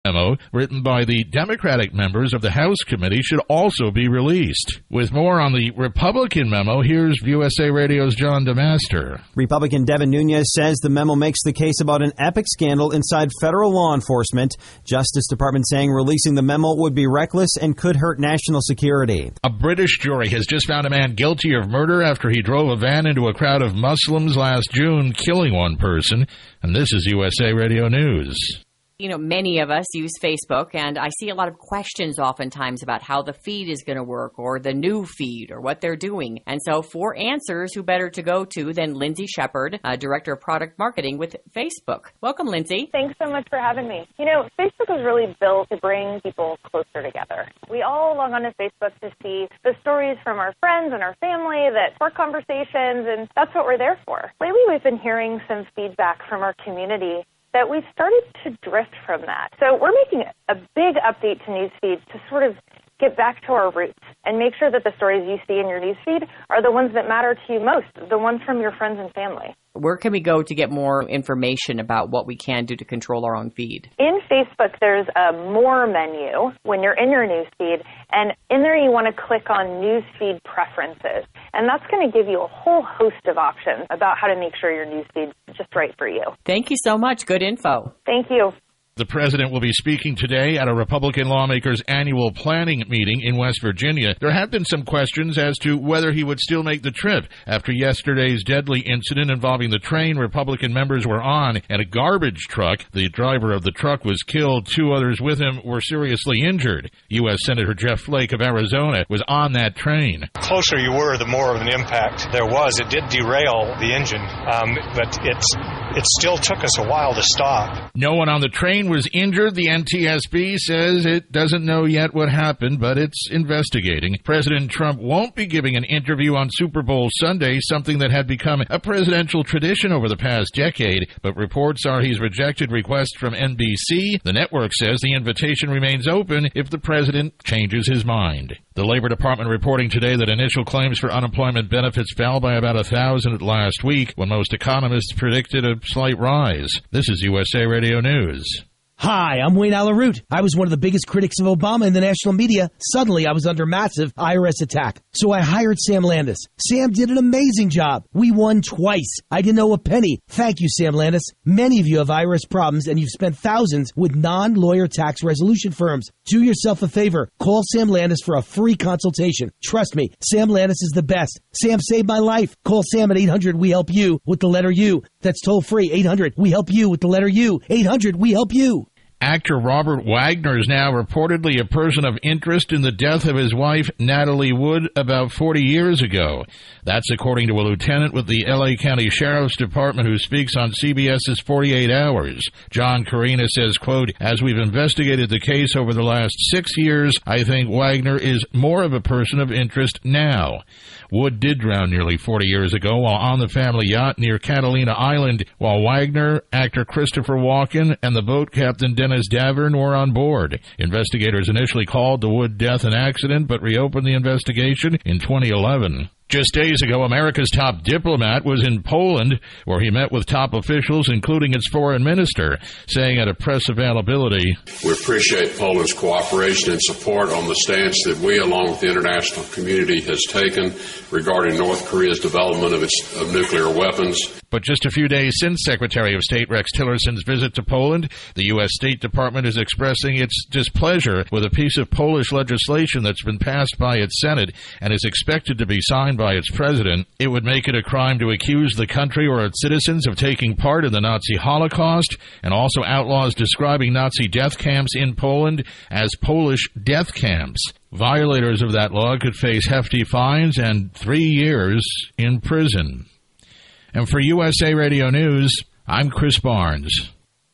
memo written by the Democratic members of the House committee should also be released. With more on the Republican memo, here's USA Radio's John DeMaster. Republican Devin Nunes says the memo makes the case about an epic scandal inside federal law enforcement. Justice Department saying releasing the memo would be reckless and could hurt national security. A British jury has just found a man guilty of murder after he drove a van into a crowd of Muslims last June, killing one person. And this is USA Radio News. You know, many of us use Facebook, and I see a lot of questions oftentimes about how the feed is going to work or the new feed or what they're doing. And so for answers, who better to go to than Lindsay Shepard, Director of Product Marketing with Facebook. Welcome, Lindsay. Thanks so much for having me. You know, Facebook was really built to bring people closer together. We all log onto Facebook to see the stories from our friends and our family that spark conversations, and that's what we're there for. Lately, we've been hearing some feedback from our community that we've started to drift from that. So we're making a big update to Newsfeed to sort of get back to our roots and make sure that the stories you see in your newsfeed are the ones that matter to you most, the ones from your friends and family. Where can we go to get more information about what we can do to control our own feed? In Facebook, there's a More menu when you're in your newsfeed, and in there you want to click on Newsfeed Preferences. And that's going to give you a whole host of options about how to make sure your newsfeed is just right for you. Thank you so much. Good info. Thank you. The president will be speaking today at a Republican lawmakers' annual planning meeting in West Virginia. There have been some questions as to whether he would still make the trip after yesterday's deadly incident involving the train Republican members were on and a garbage truck. The driver of the truck was killed. 2 others with him were seriously injured. U.S. Senator Jeff Flake of Arizona was on that train. The closer you were, the more of an impact there was. It did derail the engine, but it still took us a while to stop. No one on the train was injured. The NTSB says it doesn't know yet what happened, but it's investigating. President Trump won't be giving an interview on Super Bowl Sunday, something that had become a presidential tradition over the past decade, but reports are he's rejected requests from NBC. The network says the invitation remains open if the president changes his mind. The Labor Department reporting today that initial claims for unemployment benefits fell by about 1,000 last week, when most economists predicted a slight rise. This is USA Radio News. Hi, I'm Wayne Alaroot. I was one of the biggest critics of Obama in the national media. Suddenly, I was under massive IRS attack. So I hired Sam Landis. Sam did an amazing job. We won twice. I didn't owe a penny. Thank you, Sam Landis. Many of you have IRS problems, and you've spent thousands with non-lawyer tax resolution firms. Do yourself a favor. Call Sam Landis for a free consultation. Trust me, Sam Landis is the best. Sam saved my life. Call Sam at 800-WE-HELP-YOU with the letter U. That's toll free. 800-WE-HELP-YOU with the letter U. 800-WE-HELP-YOU. Actor Robert Wagner is now reportedly a person of interest in the death of his wife, Natalie Wood, about 40 years ago. That's according to a lieutenant with the L.A. County Sheriff's Department who speaks on CBS's 48 Hours. John Carina says, quote, "As we've investigated the case over the last 6 years, I think Wagner is more of a person of interest now." Wood did drown nearly 40 years ago while on the family yacht near Catalina Island, while Wagner, actor Christopher Walken, and the boat captain Dennis Davern were on board. Investigators initially called the Wood death an accident, but reopened the investigation in 2011. Just days ago, America's top diplomat was in Poland, where he met with top officials, including its foreign minister, saying at a press availability, "We appreciate Poland's cooperation and support on the stance that we, along with the international community, has taken regarding North Korea's development of nuclear weapons." But just a few days since Secretary of State Rex Tillerson's visit to Poland, the U.S. State Department is expressing its displeasure with a piece of Polish legislation that's been passed by its Senate and is expected to be signed by its president. It would make it a crime to accuse the country or its citizens of taking part in the Nazi Holocaust, and also outlaws describing Nazi death camps in Poland as Polish death camps. Violators of that law could face hefty fines and 3 years in prison. And for USA Radio News, I'm Chris Barnes.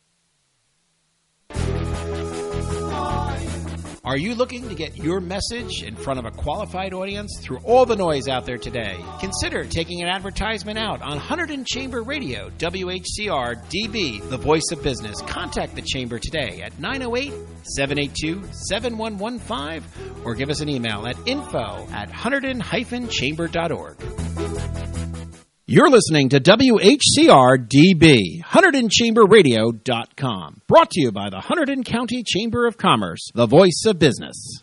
Are you looking to get your message in front of a qualified audience through all the noise out there today? Consider taking an advertisement out on Hunterdon Chamber Radio, WHCR DB, the voice of business. Contact the Chamber today at 908-782-7115 or give us an email at info@hunterdon-chamber.org. You're listening to WHCR-DB, HunterdonChamberRadio.com. Brought to you by the Hunterdon County Chamber of Commerce, the voice of business.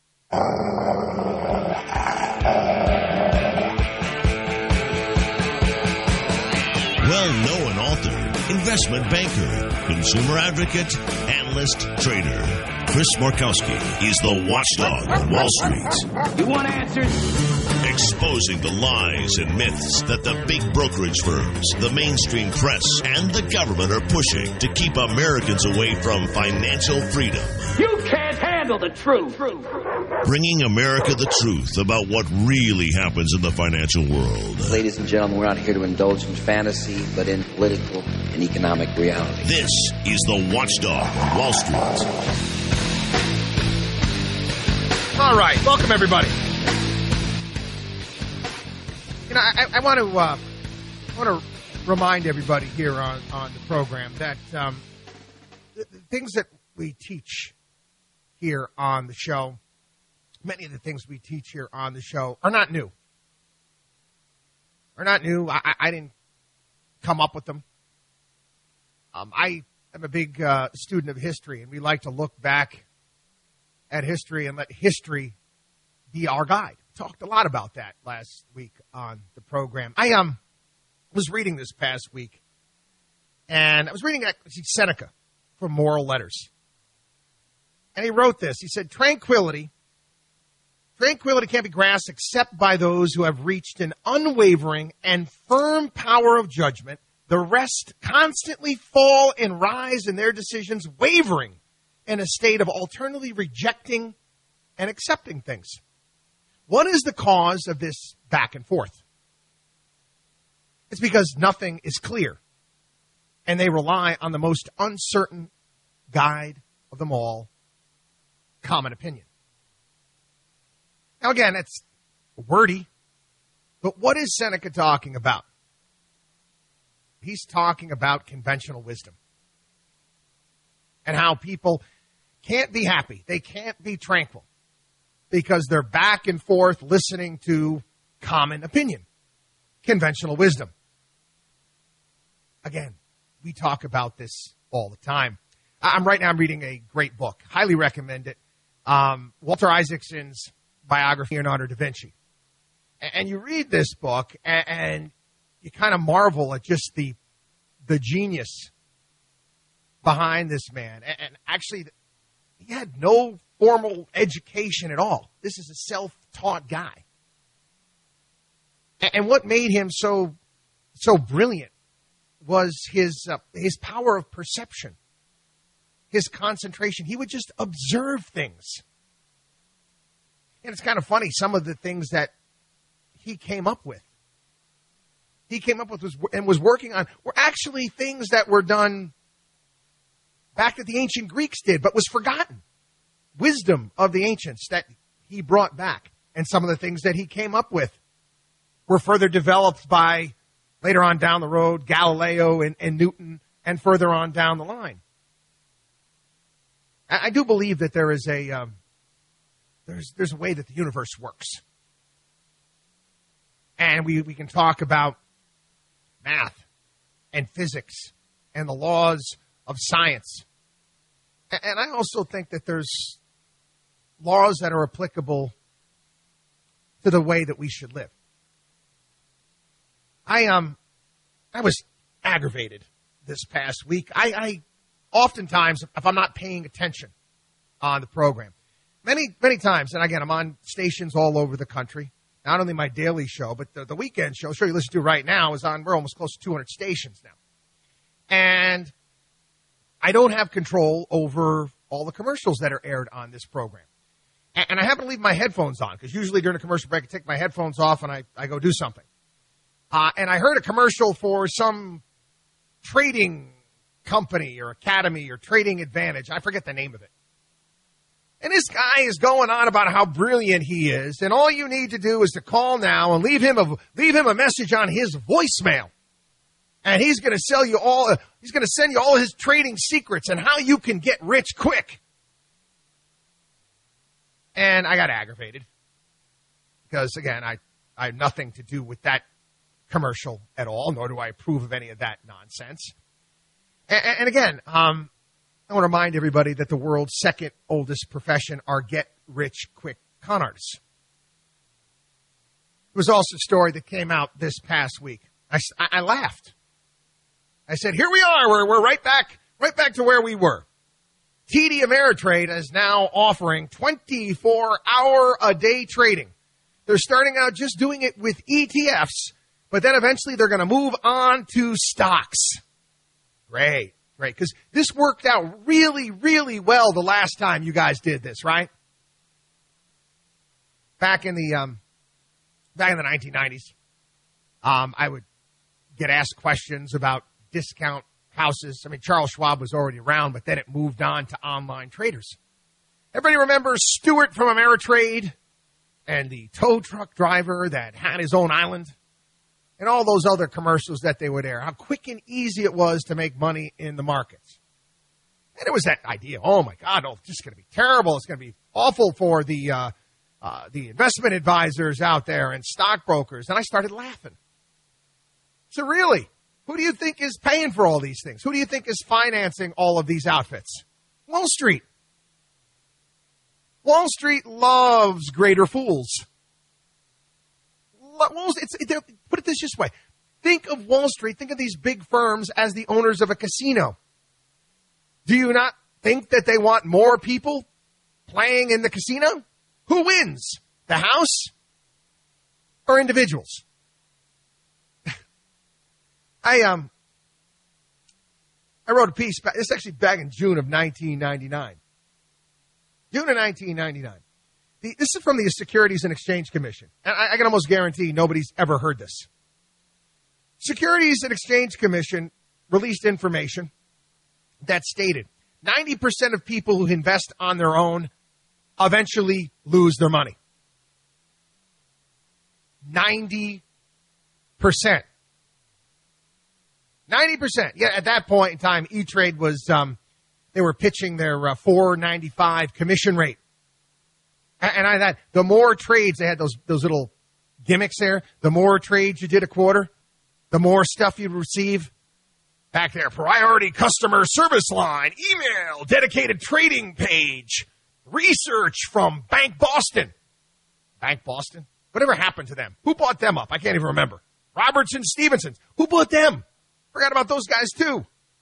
Well-known author, investment banker, consumer advocate, analyst, trader. Chris Markowski is the watchdog on Wall Street. You want answers? Exposing the lies and myths that the big brokerage firms, the mainstream press, and the government are pushing to keep Americans away from financial freedom. You can't handle the truth. Bringing America the truth about what really happens in the financial world. Ladies and gentlemen, we're not here to indulge in fantasy, but in political and economic reality. This is the Watchdog on Wall Street. All right, welcome everybody. You know, I want to remind everybody here on the program that the things that we teach here on the show, many of the things we teach here on the show are not new. I didn't come up with them. I am a big student of history, and we like to look back at history and let history be our guide. Talked a lot about that last week on the program. I was reading this past week, and I was reading Seneca from Moral Letters. And he wrote this. He said, Tranquility can't be grasped except by those who have reached an unwavering and firm power of judgment. The rest constantly fall and rise in their decisions, wavering in a state of alternately rejecting and accepting things. What is the cause of this back and forth? It's because nothing is clear, and they rely on the most uncertain guide of them all, common opinion. Now, again, it's wordy, but what is Seneca talking about? He's talking about conventional wisdom and how people can't be happy. They can't be tranquil because they're back and forth listening to common opinion, conventional wisdom. Again, we talk about this all the time. I'm reading a great book. Highly recommend it. Walter Isaacson's biography, Leonardo da Vinci. And you read this book, and you kind of marvel at just the genius behind this man. And actually, he had no formal education at all. This is a self-taught guy. And what made him so brilliant was his power of perception, his concentration. He would just observe things. And it's kind of funny, some of the things that he came up with was working on were actually things that were done back that the ancient Greeks did, but was forgotten. Wisdom of the ancients that he brought back. And some of the things that he came up with were further developed by, later on down the road, Galileo and Newton, and further on down the line. I do believe that there is there's a way that the universe works. And we can talk about math and physics and the laws of science. And I also think that there's laws that are applicable to the way that we should live. I was aggravated this past week. I oftentimes, if I'm not paying attention on the program, many times, and again, I'm on stations all over the country, not only my daily show, but the weekend show you listen to right now is on, we're almost close to 200 stations now. And I don't have control over all the commercials that are aired on this program. And I happen to leave my headphones on, because usually during a commercial break, I take my headphones off and I go do something. And I heard a commercial for some trading company or academy or trading advantage. I forget the name of it. And this guy is going on about how brilliant he is, and all you need to do is to call now and leave him a message on his voicemail. And he's going to send you all his trading secrets and how you can get rich quick. And I got aggravated because, again, I have nothing to do with that commercial at all, nor do I approve of any of that nonsense. And again, I want to remind everybody that the world's second oldest profession are get-rich-quick con artists. There was also a story that came out this past week. I laughed. I said, here we are. We're right back to where we were. TD Ameritrade is now offering 24-hour-a-day trading. They're starting out just doing it with ETFs, but then eventually they're going to move on to stocks. Great. Because this worked out really, really well the last time you guys did this, right? Back in the 1990s, I would get asked questions about discount houses. I mean, Charles Schwab was already around, but then it moved on to online traders. Everybody remembers Stewart from Ameritrade and the tow truck driver that had his own island and all those other commercials that they would air, how quick and easy it was to make money in the markets. And it was that idea, oh, my God, it's just going to be terrible. It's going to be awful for the investment advisors out there and stockbrokers. And I started laughing. So really, who do you think is paying for all these things? Who do you think is financing all of these outfits? Wall Street. Wall Street loves greater fools. Put it this way. Think of Wall Street, think of these big firms as the owners of a casino. Do you not think that they want more people playing in the casino? Who wins? The house or individuals? I wrote a piece, it's actually back in June of 1999. June of 1999. This is from the Securities and Exchange Commission. And I can almost guarantee nobody's ever heard this. Securities and Exchange Commission released information that stated 90% of people who invest on their own eventually lose their money. 90%. 90%. Yeah, at that point in time, E-Trade was, they were pitching their $4.95 commission rate. And I thought the more trades, they had those little gimmicks there, the more trades you did a quarter, the more stuff you'd receive. Back there, priority customer service line, email, dedicated trading page, research from Bank Boston. Bank Boston? Whatever happened to them? Who bought them up? I can't even remember. Robertson Stevenson. Who bought them? Forgot about those guys too.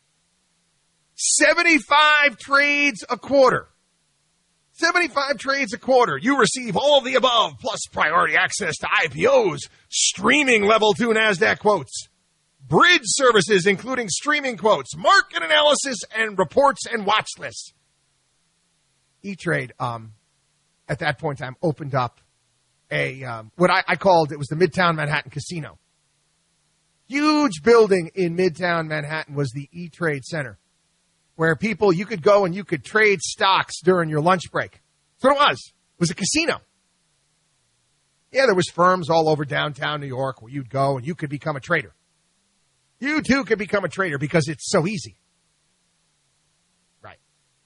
75 trades a quarter. 75 trades a quarter. You receive all of the above, plus priority access to IPOs, streaming level 2 NASDAQ quotes, bridge services including streaming quotes, market analysis, and reports and watch lists. E-Trade, at that point in time, opened up what I called, it was the Midtown Manhattan Casino. Huge building in Midtown Manhattan was the E-Trade Center, where you could go and you could trade stocks during your lunch break. That's what it was. It was a casino. Yeah, there was firms all over downtown New York where you'd go and you could become a trader. You too could become a trader because it's so easy. Right.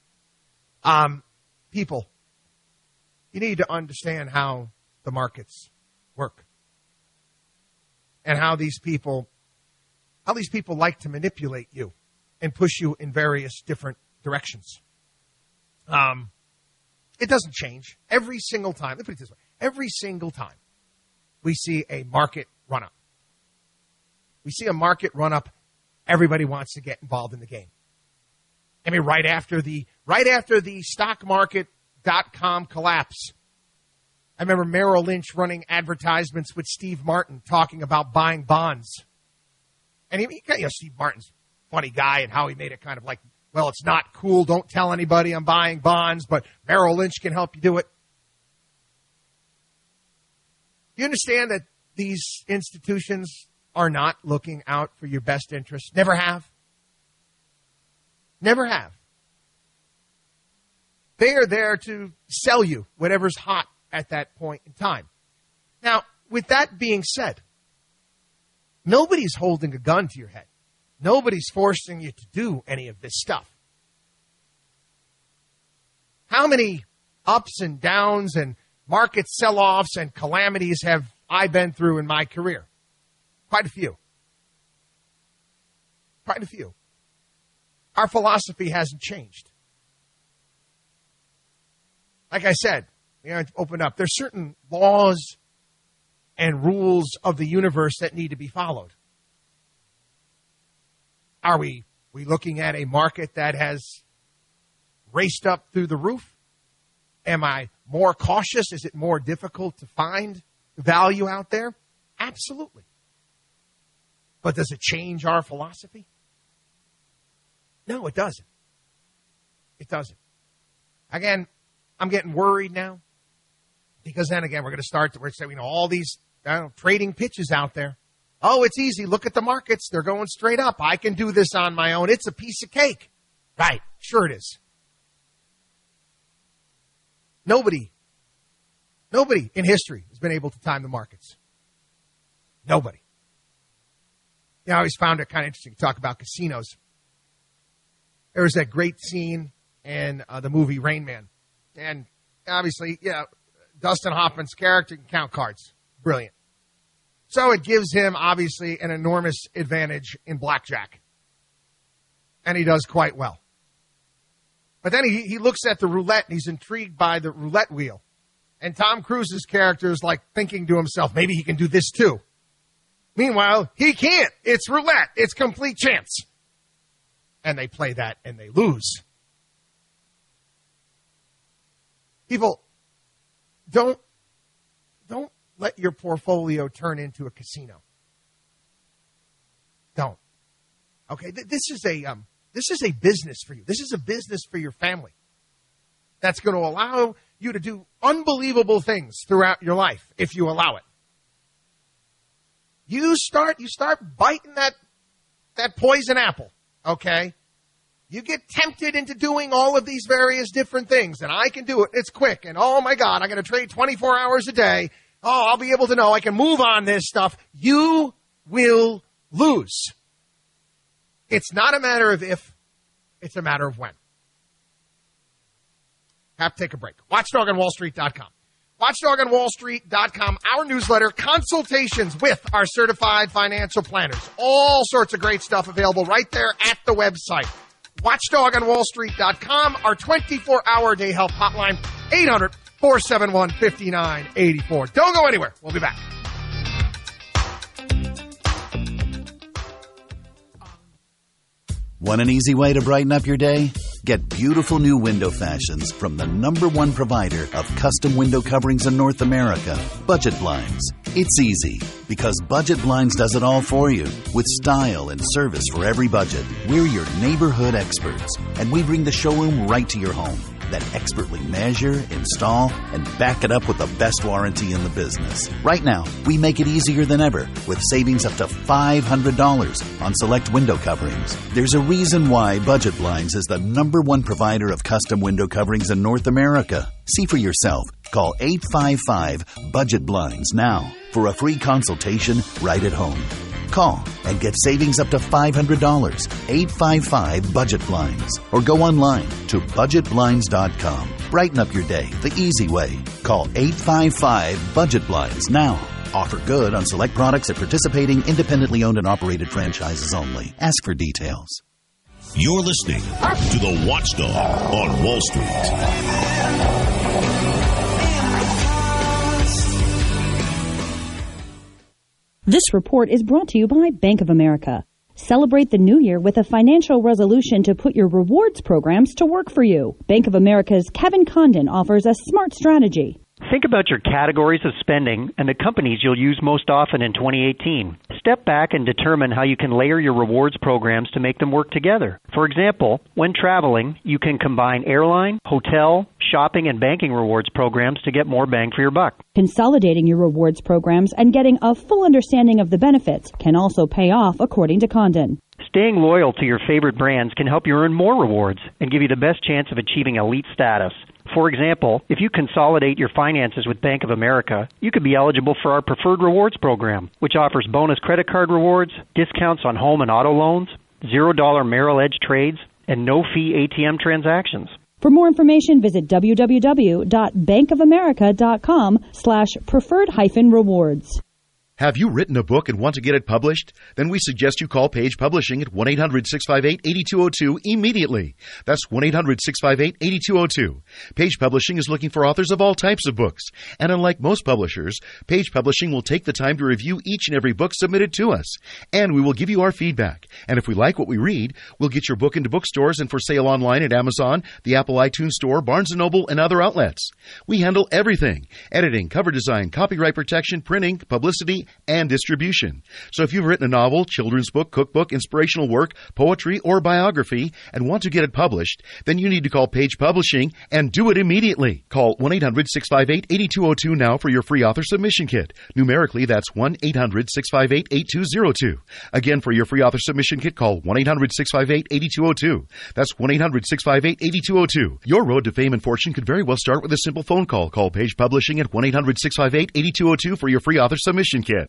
People, you need to understand how the markets work. And how these people like to manipulate you and push you in various different directions. It doesn't change. Every single time, let me put it this way, every single time we see a market run-up, everybody wants to get involved in the game. I mean, right after the stockmarket.com collapse, I remember Merrill Lynch running advertisements with Steve Martin talking about buying bonds. And Steve Martin's a funny guy and how he made it kind of like, well, it's not cool. Don't tell anybody I'm buying bonds, but Merrill Lynch can help you do it. Do you understand that these institutions are not looking out for your best interests? Never have. Never have. They are there to sell you whatever's hot at that point in time. Now, with that being said, nobody's holding a gun to your head. Nobody's forcing you to do any of this stuff. How many ups and downs and market sell-offs and calamities have I been through in my career? Quite a few. Quite a few. Our philosophy hasn't changed. Like I said, open up. There's certain laws and rules of the universe that need to be followed. Are we looking at a market that has raced up through the roof? Am I more cautious? Is it more difficult to find value out there? Absolutely. But does it change our philosophy? No, it doesn't. It doesn't. Again, I'm getting worried now because then again, we're going to start to say, all these trading pitches out there. Oh, it's easy. Look at the markets. They're going straight up. I can do this on my own. It's a piece of cake. Right. Sure it is. Nobody in history has been able to time the markets. Nobody. I always found it kind of interesting to talk about casinos. There was that great scene in the movie Rain Man. And obviously, Dustin Hoffman's character can count cards. Brilliant. So it gives him, obviously, an enormous advantage in blackjack. And he does quite well. But then he looks at the roulette, and he's intrigued by the roulette wheel. And Tom Cruise's character is like thinking to himself, maybe he can do this too. Meanwhile, he can't. It's roulette. It's complete chance. And they play that, and they lose. People, don't let your portfolio turn into a casino. Don't. Okay, this is a business for you. This is a business for your family that's going to allow you to do unbelievable things throughout your life if you allow it. You start biting that poison apple, okay? You get tempted into doing all of these various different things, and I can do it. It's quick, and oh my God, I'm going to trade 24 hours a day. Oh, I'll be able to know I can move on this stuff. You will lose. It's not a matter of if, it's a matter of when. Have to take a break. WatchDogOnWallStreet.com. WatchDogOnWallStreet.com, our newsletter, consultations with our certified financial planners. All sorts of great stuff available right there at the website. WatchDogOnWallStreet.com, our 24-hour day help hotline, 800-471-5984. Don't go anywhere. We'll be back. Want an easy way to brighten up your day? Get beautiful new window fashions from the #1 provider of custom window coverings in North America, Budget Blinds. It's easy because Budget Blinds does it all for you with style and service for every budget. We're your neighborhood experts, and we bring the showroom right to your home. Then expertly measure, install, and back it up with the best warranty in the business. Right now, we make it easier than ever with savings up to $500 on select window coverings. There's a reason why Budget Blinds is the #1 provider of custom window coverings in North America. See for yourself. Call 855-BUDGET-BLINDS now for a free consultation right at home. Call and get savings up to $500. 855-BUDGET-BLINDS. Or go online to budgetblinds.com. Brighten up your day the easy way. Call 855-BUDGET-BLINDS now. Offer good on select products at participating independently owned and operated franchises only. Ask for details. You're listening to the Watchdog on Wall Street. This report is brought to you by Bank of America. Celebrate the new year with a financial resolution to put your rewards programs to work for you. Bank of America's Kevin Condon offers a smart strategy. Think about your categories of spending and the companies you'll use most often in 2018. Step back and determine how you can layer your rewards programs to make them work together. For example, when traveling, you can combine airline, hotel, shopping, and banking rewards programs to get more bang for your buck. Consolidating your rewards programs and getting a full understanding of the benefits can also pay off, according to Condon. Staying loyal to your favorite brands can help you earn more rewards and give you the best chance of achieving elite status. For example, if you consolidate your finances with Bank of America, you could be eligible for our Preferred Rewards program, which offers bonus credit card rewards, discounts on home and auto loans, $0 Merrill Edge trades, and no-fee ATM transactions. For more information, visit www.bankofamerica.com/preferred-rewards. Have you written a book and want to get it published? Then we suggest you call Page Publishing at 1-800-658-8202 immediately. That's 1-800-658-8202. Page Publishing is looking for authors of all types of books. And unlike most publishers, Page Publishing will take the time to review each and every book submitted to us. And we will give you our feedback. And if we like what we read, we'll get your book into bookstores and for sale online at Amazon, the Apple iTunes Store, Barnes & Noble, and other outlets. We handle everything: editing, cover design, copyright protection, printing, publicity, and distribution. So if you've written a novel, children's book, cookbook, inspirational work, poetry, or biography and want to get it published, then you need to call Page Publishing and do it immediately. Call 1-800-658-8202 now for your free author submission kit. Numerically, that's 1-800-658-8202. Again, for your free author submission kit, call 1-800-658-8202. That's 1-800-658-8202. Your road to fame and fortune could very well start with a simple phone call. Call Page Publishing at 1-800-658-8202 for your free author submission kit.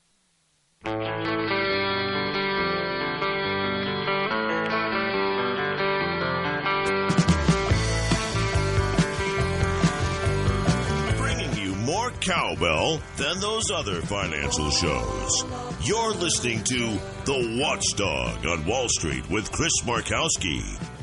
Bringing you more cowbell than those other financial shows. You're listening to The Watchdog on Wall Street with Chris Markowski.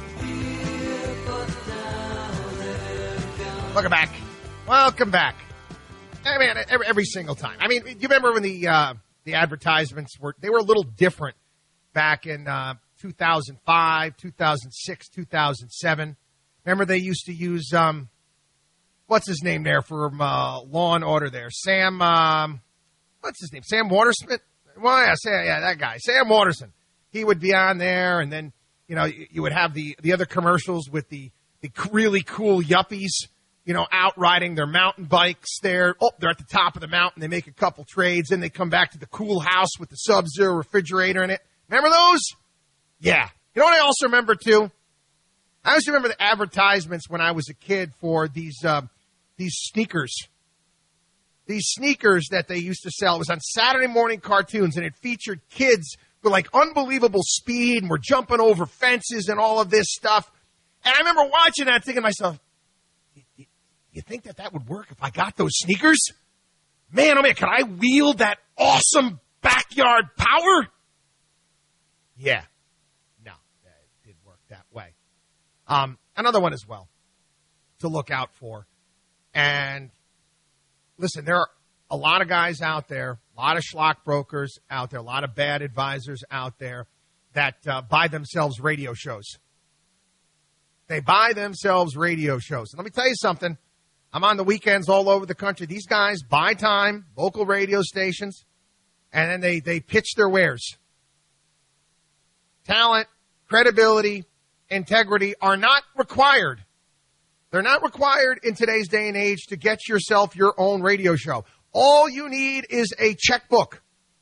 Welcome back. Welcome back. I mean, every single time. I mean, do you remember when the advertisements were a little different back in 2005, 2006, 2007? Remember they used to use, what's his name there from Law and Order there? Sam, what's his name? Sam Watersmith? Well, yeah, that guy. Sam Waterson. He would be on there, and then, you know, you would have the other commercials with the really cool yuppies, you know, out riding their mountain bikes there. Oh, they're at the top of the mountain. They make a couple trades. Then they come back to the cool house with the Sub-Zero refrigerator in it. Remember those? Yeah. You know what I also remember, too? I also remember the advertisements when I was a kid for these sneakers. These sneakers that they used to sell. It was on Saturday morning cartoons, and it featured kids with, like, unbelievable speed, and were jumping over fences and all of this stuff. And I remember watching that thinking to myself, you think that would work if I got those sneakers? Man, oh man, could I wield that awesome backyard power? Yeah. No, it didn't work that way. Another one as well to look out for. And listen, there are a lot of guys out there, a lot of schlock brokers out there, a lot of bad advisors out there that buy themselves radio shows. They buy themselves radio shows. And let me tell you something. I'm on the weekends all over the country. These guys buy time, local radio stations, and then they pitch their wares. Talent, credibility, integrity are not required. They're not required in today's day and age to get yourself your own radio show. All you need is a checkbook.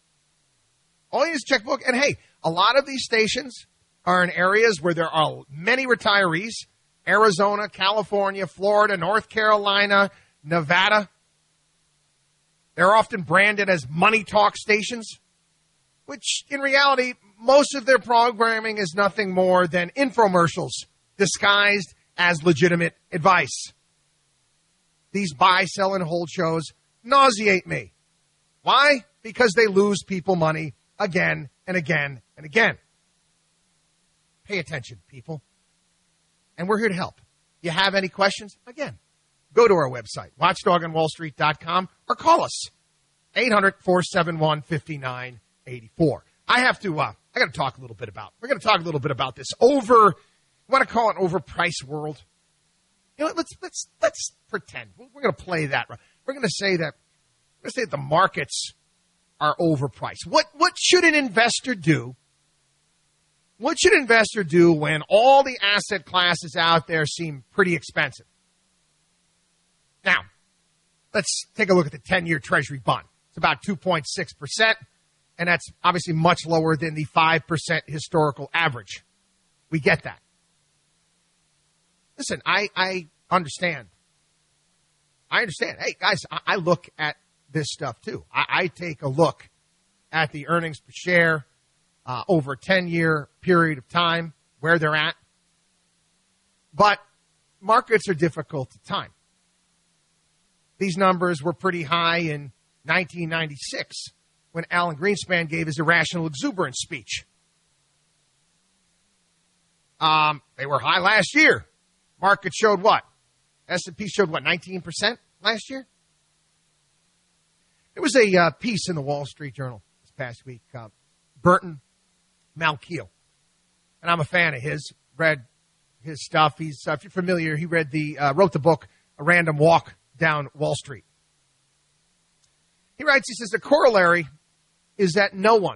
All you need is a checkbook. And hey, a lot of these stations are in areas where there are many retirees. Arizona, California, Florida, North Carolina, Nevada. They're often branded as money talk stations, which in reality, most of their programming is nothing more than infomercials disguised as legitimate advice. These buy, sell, and hold shows nauseate me. Why? Because they lose people money again and again and again. Pay attention, people. And we're here to help. You have any questions? Again, go to our website, watchdogonwallstreet.com, or call us, 800-471-5984. I got to talk a little bit about this you want to call it overpriced world? You know, let's pretend. We're going to play that. We're going to say that the markets are overpriced. What should an investor do? What should an investor do when all the asset classes out there seem pretty expensive? Now, let's take a look at the 10-year Treasury bond. It's about 2.6%, and that's obviously much lower than the 5% historical average. We get that. Listen, I understand. Hey, guys, I look at this stuff, too. I take a look at the earnings per share over a 10-year period of time, where they're at. But markets are difficult to time. These numbers were pretty high in 1996. when Alan Greenspan gave his irrational exuberance speech. They were high last year. Market showed what? S&P showed what, 19% last year? There was a piece in the Wall Street Journal this past week, Burton Malkiel. And I'm a fan of his, read his stuff. He's, if you're familiar, he wrote the book, A Random Walk Down Wall Street. He writes, he says, the corollary is that no one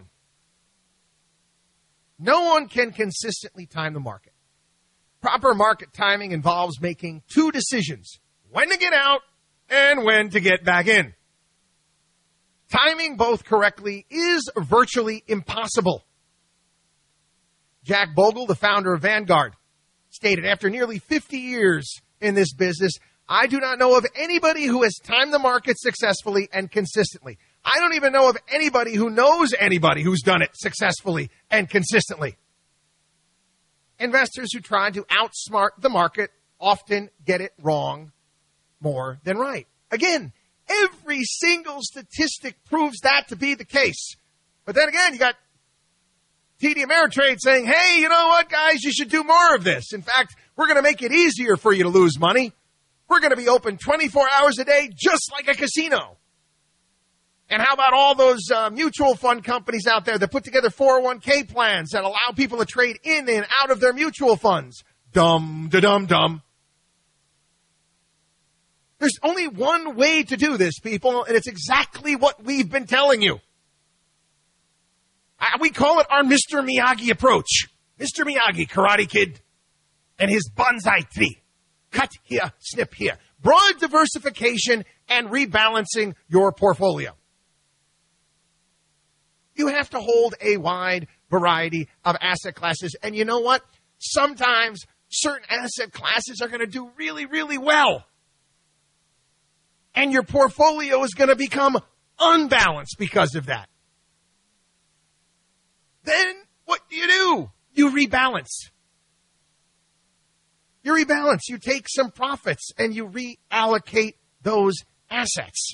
can consistently time the market. Proper market timing involves making two decisions, when to get out and when to get back in. Timing both correctly is virtually impossible. Jack Bogle, the founder of Vanguard, stated, after nearly 50 years in this business, I do not know of anybody who has timed the market successfully and consistently. I don't even know of anybody who knows anybody who's done it successfully and consistently. Investors who try to outsmart the market often get it wrong more than right. Again, every single statistic proves that to be the case. But then again, you got TD Ameritrade saying, hey, you know what, guys, you should do more of this. In fact, we're going to make it easier for you to lose money. We're going to be open 24 hours a day, just like a casino. And how about all those mutual fund companies out there that put together 401k plans that allow people to trade in and out of their mutual funds? Dumb. There's only one way to do this, people, and it's exactly what we've been telling you. We call it our Mr. Miyagi approach. Mr. Miyagi, Karate Kid, and his bonsai tree. Cut here, snip here. Broad diversification and rebalancing your portfolio. You have to hold a wide variety of asset classes. And you know what? Sometimes certain asset classes are going to do really, really well. And your portfolio is going to become unbalanced because of that. Then what do? You rebalance. You rebalance. You take some profits and you reallocate those assets.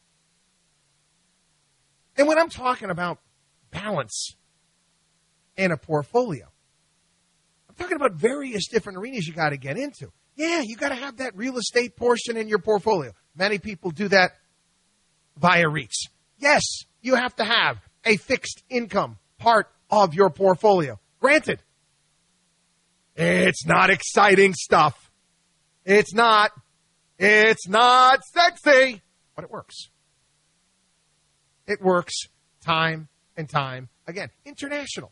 And when I'm talking about balance in a portfolio, I'm talking about various different arenas you got to get into. Yeah, you got to have that real estate portion in your portfolio. Many people do that via REITs. Yes, you have to have a fixed income part of your portfolio. Granted, it's not exciting stuff. It's not sexy, but it works. It works time and time again. International.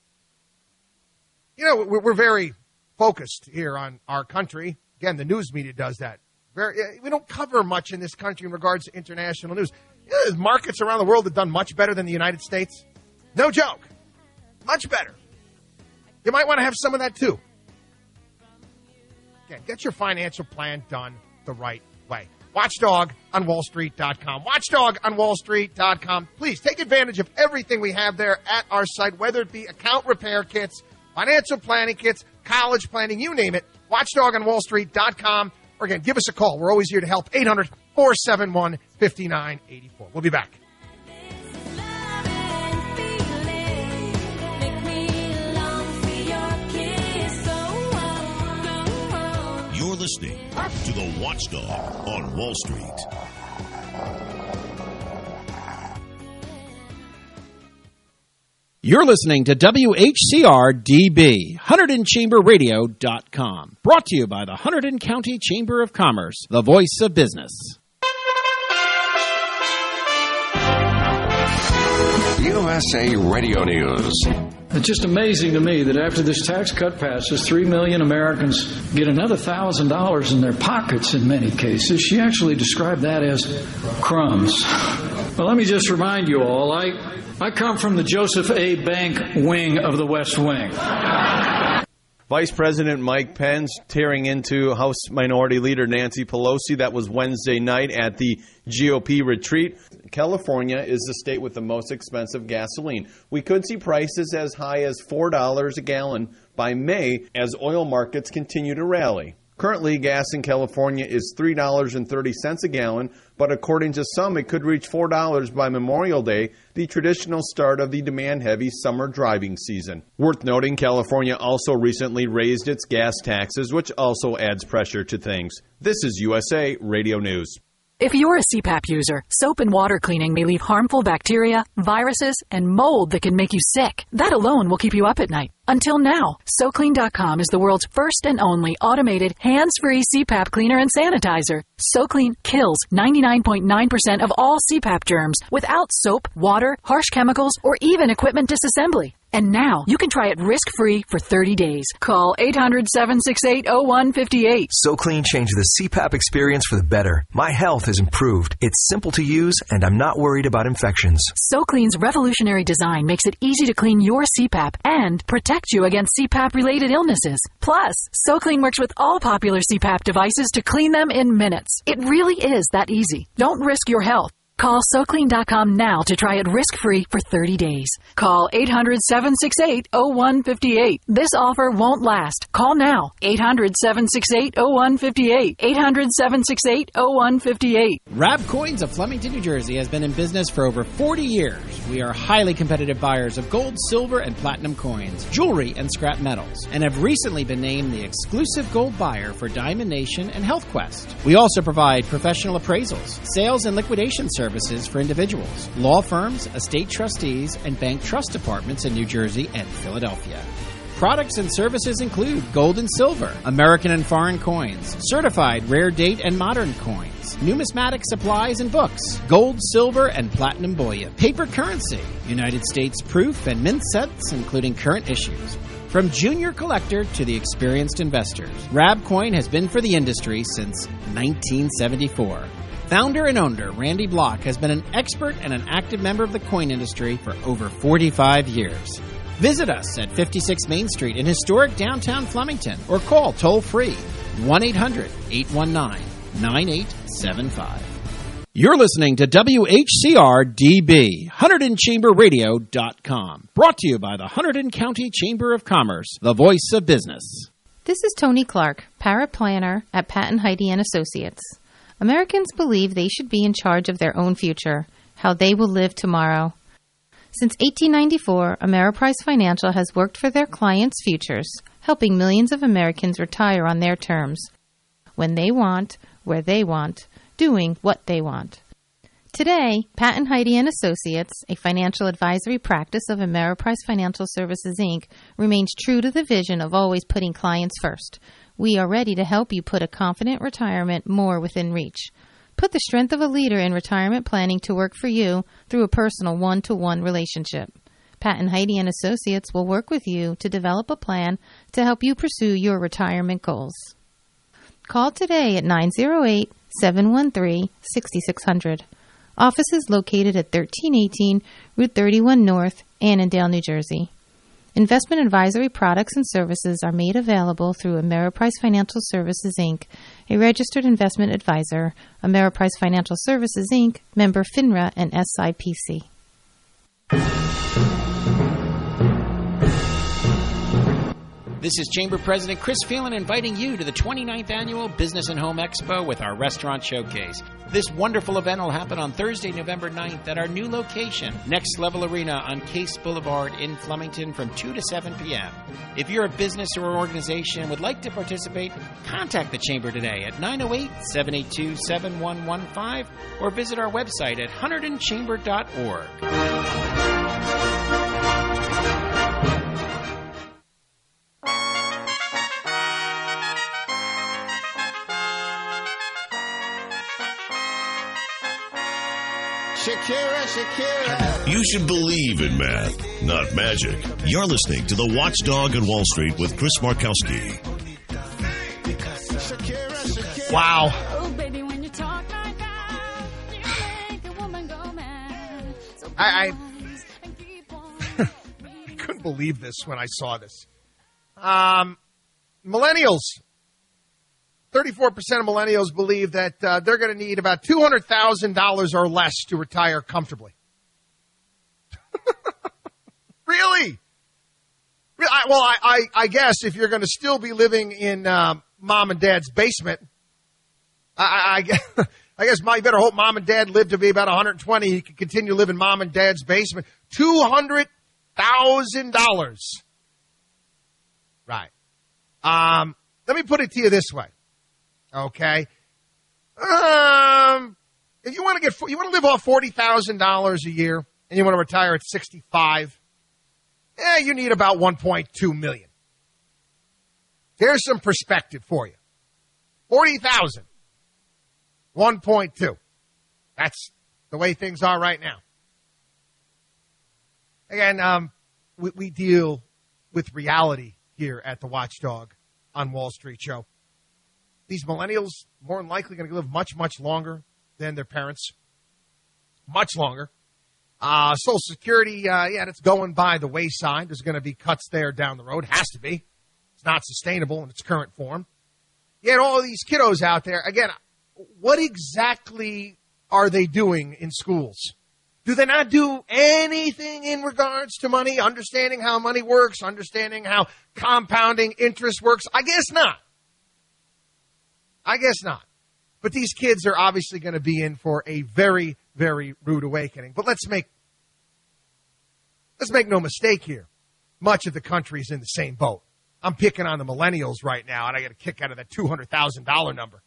You know, we're very focused here on our country. Again, the news media does that. We don't cover much in this country in regards to international news. You know, there's markets around the world that have done much better than the United States. No joke. Much better. You might want to have some of that too. Again, get your financial plan done the right way. Watchdog on WallStreet.com. Watchdog on WallStreet.com. Please take advantage of everything we have there at our site, whether it be account repair kits, financial planning kits, college planning, you name it. Watchdog on WallStreet.com. Or again, give us a call. We're always here to help. 800-471-5984. We'll be back. You're listening to the Watchdog on Wall Street. You're listening to WHCR-DB, HunterdonChamberRadio.com. Brought to you by the Hunterdon County Chamber of Commerce, the voice of business. USA Radio News. It's just amazing to me that after this tax cut passes, 3 million Americans get another $1,000 in their pockets in many cases. She actually described that as crumbs. Well, let me just remind you all, I come from the Joseph A. Bank wing of the West Wing. Vice President Mike Pence tearing into House Minority Leader Nancy Pelosi. That was Wednesday night at the GOP retreat. California is the state with the most expensive gasoline. We could see prices as high as $4 a gallon by May as oil markets continue to rally. Currently, gas in California is $3.30 a gallon, but according to some, it could reach $4 by Memorial Day, the traditional start of the demand-heavy summer driving season. Worth noting, California also recently raised its gas taxes, which also adds pressure to things. This is USA Radio News. If you're a CPAP user, soap and water cleaning may leave harmful bacteria, viruses, and mold that can make you sick. That alone will keep you up at night. Until now, SoClean.com is the world's first and only automated, hands-free CPAP cleaner and sanitizer. SoClean kills 99.9% of all CPAP germs without soap, water, harsh chemicals, or even equipment disassembly. And now, you can try it risk-free for 30 days. Call 800-768-0158. SoClean changed the CPAP experience for the better. My health has improved. It's simple to use, and I'm not worried about infections. SoClean's revolutionary design makes it easy to clean your CPAP and protect you against CPAP-related illnesses. Plus, SoClean works with all popular CPAP devices to clean them in minutes. It really is that easy. Don't risk your health. Call SoClean.com now to try it risk-free for 30 days. Call 800-768-0158. This offer won't last. Call now. 800-768-0158. 800-768-0158. Rab Coins of Flemington, New Jersey has been in business for over 40 years. We are highly competitive buyers of gold, silver, and platinum coins, jewelry, and scrap metals, and have recently been named the exclusive gold buyer for Diamond Nation and Health Quest. We also provide professional appraisals, sales and liquidation services for individuals, law firms, estate trustees, and bank trust departments in New Jersey and Philadelphia. Products and services include gold and silver, American and foreign coins, certified rare date and modern coins, numismatic supplies and books, gold, silver, and platinum bullion, paper currency, United States proof and mint sets, including current issues. From junior collector to the experienced investors, Rab Coin has been for the industry since 1974. Founder and owner Randy Block has been an expert and an active member of the coin industry for over 45 years. Visit us at 56 Main Street in historic downtown Flemington or call toll-free 1-800-819-9875. You're listening to WHCR-DB, HunterdonChamberRadio.com. Brought to you by the Hunterdon County Chamber of Commerce, the voice of business. This is Tony Clark, paraplanner at Patton Heidi & Associates. Americans believe they should be in charge of their own future, how they will live tomorrow. Since 1894, Ameriprise Financial has worked for their clients' futures, helping millions of Americans retire on their terms, when they want, where they want, doing what they want. Today, Patton Heidi & Associates, a financial advisory practice of Ameriprise Financial Services, Inc., remains true to the vision of always putting clients first. We are ready to help you put a confident retirement more within reach. Put the strength of a leader in retirement planning to work for you through a personal one-to-one relationship. Patton Heidi & Associates will work with you to develop a plan to help you pursue your retirement goals. Call today at 908-713-6600. Office is located at 1318 Route 31 North, Annandale, New Jersey. Investment advisory products and services are made available through Ameriprise Financial Services, Inc., a registered investment advisor, Ameriprise Financial Services, Inc., member FINRA and SIPC. This is Chamber President Chris Phelan inviting you to the 29th Annual Business and Home Expo with our Restaurant Showcase. This wonderful event will happen on Thursday, November 9th at our new location, Next Level Arena on Case Boulevard in Flemington from 2 to 7 p.m. If you're a business or organization and would like to participate, contact the Chamber today at 908-782-7115 or visit our website at HunterdonChamber.org. Shakira. You should believe in math, not magic. You're listening to The Watchdog on Wall Street with Chris Markowski. Wow. I couldn't believe this when I saw this. Millennials. 34% of millennials believe that they're going to need about $200,000 or less to retire comfortably. Really? I guess if you're going to still be living in mom and dad's basement. I guess you better hope mom and dad live to be about 120. You can continue to live in mom and dad's basement. $200,000. Right. Let me put it to you this way. Okay. If you want to live off $40,000 a year and you want to retire at 65, you need about $1.2 million. Here's some perspective for you. 40,000. 1.2. That's the way things are right now. Again, we deal with reality here at the Watchdog on Wall Street Show. These millennials more than likely going to live much, much longer than their parents. Much longer. Social Security, that's going by the wayside. There's going to be cuts there down the road. Has to be. It's not sustainable in its current form. Yet all of these kiddos out there, again, what exactly are they doing in schools? Do they not do anything in regards to money, understanding how money works, understanding how compounding interest works? I guess not. But these kids are obviously going to be in for a very, very rude awakening. But let's make no mistake here. Much of the country is in the same boat. I'm picking on the millennials right now, and I get a kick out of that $200,000 number.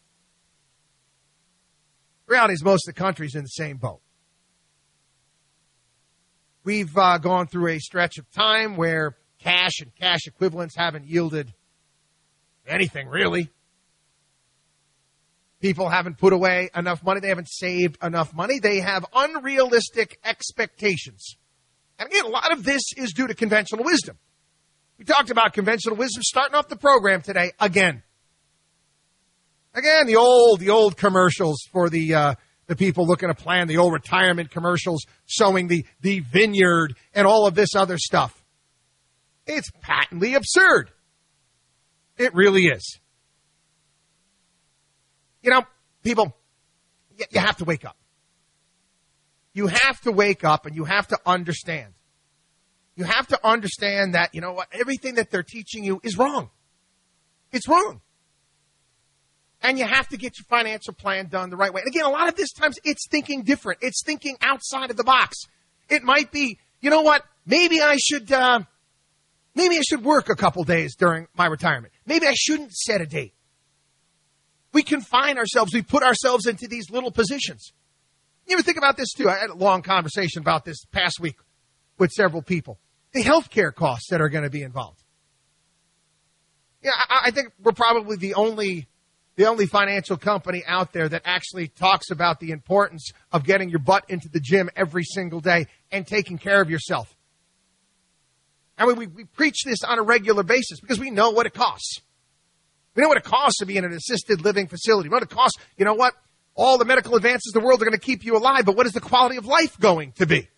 The reality is most of the country is in the same boat. We've gone through a stretch of time where cash and cash equivalents haven't yielded anything, really. People haven't put away enough money. They haven't saved enough money. They have unrealistic expectations. And again, a lot of this is due to conventional wisdom. We talked about conventional wisdom starting off the program today again. Again, the old commercials for the people looking to plan, the old retirement commercials showing the vineyard and all of this other stuff. It's patently absurd. It really is. You know, people, you have to wake up. You have to wake up and you have to understand. You have to understand that, you know what, everything that they're teaching you is wrong. It's wrong. And you have to get your financial plan done the right way. And again, a lot of this times it's thinking different. It's thinking outside of the box. It might be, you know what, maybe I should work a couple days during my retirement. Maybe I shouldn't set a date. We confine ourselves. We put ourselves into these little positions. You ever think about this too? I had a long conversation about this past week with several people. The healthcare costs that are going to be involved. Yeah, I think we're probably the only financial company out there that actually talks about the importance of getting your butt into the gym every single day and taking care of yourself. I mean, we preach this on a regular basis because we know what it costs. We know what it costs to be in an assisted living facility. We know what it costs. You know what? All the medical advances in the world are going to keep you alive, but what is the quality of life going to be?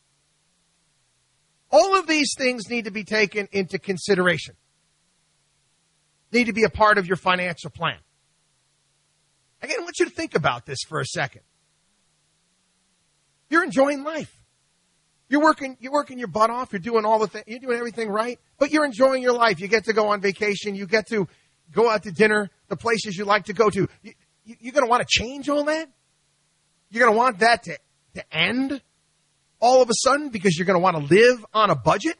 All of these things need to be taken into consideration. Need to be a part of your financial plan. Again, I want you to think about this for a second. You're enjoying life. You're working your butt off. You're doing you're doing everything right, but you're enjoying your life. You get to go on vacation. You get to go out to dinner, the places you like to go to. You're going to want to change all that? You're going to want that to end all of a sudden because you're going to want to live on a budget?